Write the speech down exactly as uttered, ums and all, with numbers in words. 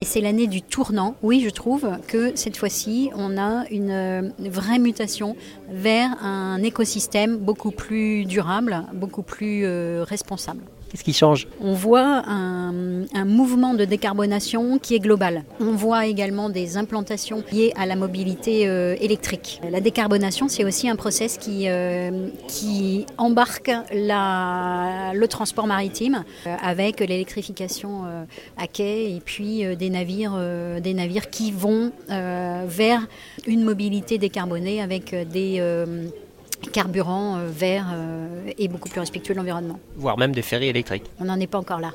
C'est l'année du tournant. Oui, je trouve que cette fois-ci, on a une, une vraie mutation vers un écosystème beaucoup plus durable, beaucoup plus euh, responsable. Qu'est-ce qui change ? On voit un, un mouvement de décarbonation qui est global. On voit également des implantations liées à la mobilité euh, électrique. La décarbonation, c'est aussi un process qui, euh, qui embarque la, le transport maritime euh, avec l'électrification euh, à quai et puis euh, des navires, euh, des navires qui vont euh, vers une mobilité décarbonée avec des... Euh, carburant euh, vert euh, et beaucoup plus respectueux de l'environnement. Voire même des ferries électriques. On n'en est pas encore là.